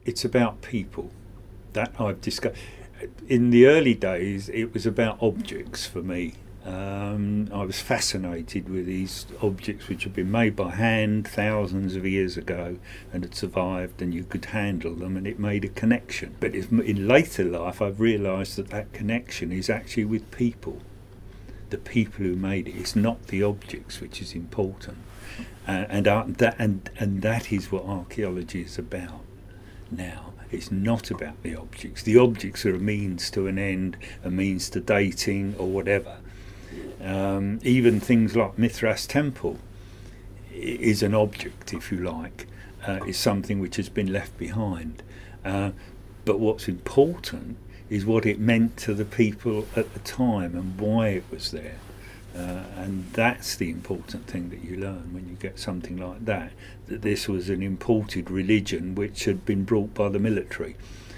It's about people that I've discussed. In the early days, it was about objects for me. I was fascinated with these objects which had been made by hand thousands of years ago and had survived, and you could handle them, and it made a connection. But in later life, I've realised that connection is actually with people, the people who made it. It's not the objects which is important, and that is what archaeology is about now. It's not about the objects. The objects are a means to an end, a means to dating or whatever. Even things like Mithras Temple is an object, if you like. It's something which has been left behind. But what's important is what it meant to the people at the time and why it was there. And that's the important thing that you learn when you get something like that this was an imported religion which had been brought by the military.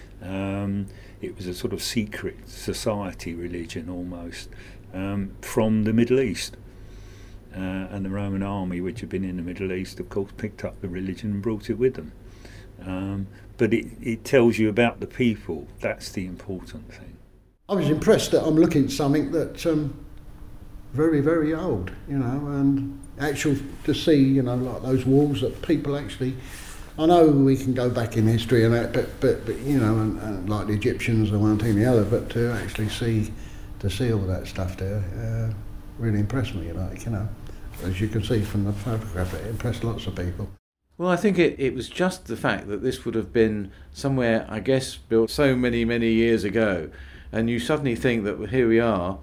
It was a sort of secret society religion almost, from the Middle East. And the Roman army, which had been in the Middle East, of course, picked up the religion and brought it with them. But it tells you about the people. That's the important thing. I was impressed that I'm looking at something that's very, very old, and actual to see, like those walls that people actually. I know we can go back in history and that, but and like the Egyptians and one thing and the other, but to actually see all that stuff there really impressed me. As you can see from the photograph, it impressed lots of people. Well, I think it was just the fact that this would have been somewhere, I guess, built so many, many years ago. And you suddenly think that here we are,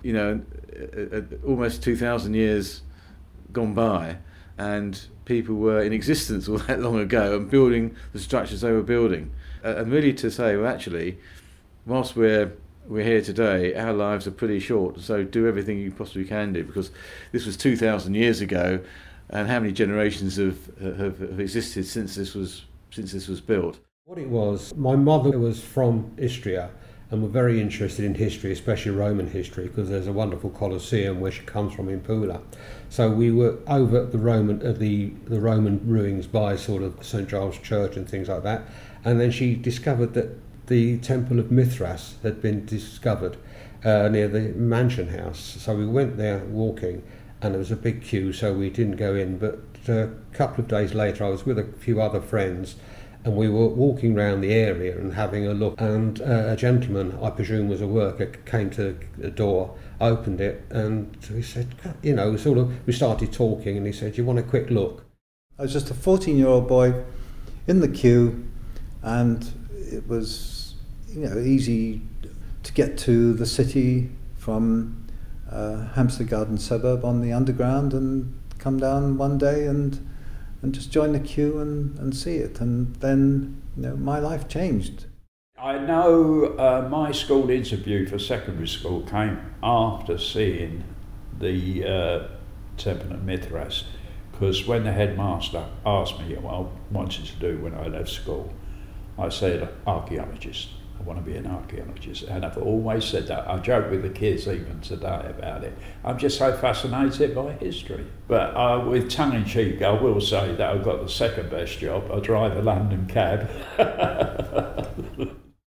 almost 2,000 years gone by, and people were in existence all that long ago and building the structures they were building. And really to say, well, actually, whilst we're here today, our lives are pretty short, so do everything you possibly can do, because this was 2,000 years ago, and how many generations have existed since this was built? What it was, my mother was from Istria and were very interested in history, especially Roman history, because there's a wonderful Colosseum where she comes from in Pula. So we were over at the Roman ruins by sort of St Giles Church and things like that, and then she discovered that the Temple of Mithras had been discovered near the mansion house. So we went there walking, and there was a big queue, so we didn't go in. But a couple of days later, I was with a few other friends, and we were walking around the area and having a look. And a gentleman, I presume was a worker, came to the door, opened it, and we said, we started talking, and he said, "Do you want a quick look?" I was just a 14-year-old boy in the queue, and it was easy to get to the city from Hampstead Garden suburb on the underground, and come down one day and just join the queue and see it. And then my life changed. I know my school interview for secondary school came after seeing the Temple of Mithras, because when the headmaster asked me what I wanted to do when I left school, I said archaeologist. I want to be an archaeologist, and I've always said that. I joke with the kids even today about it. I'm just so fascinated by history. But with tongue-in-cheek, I will say that I've got the second best job. I drive a London cab.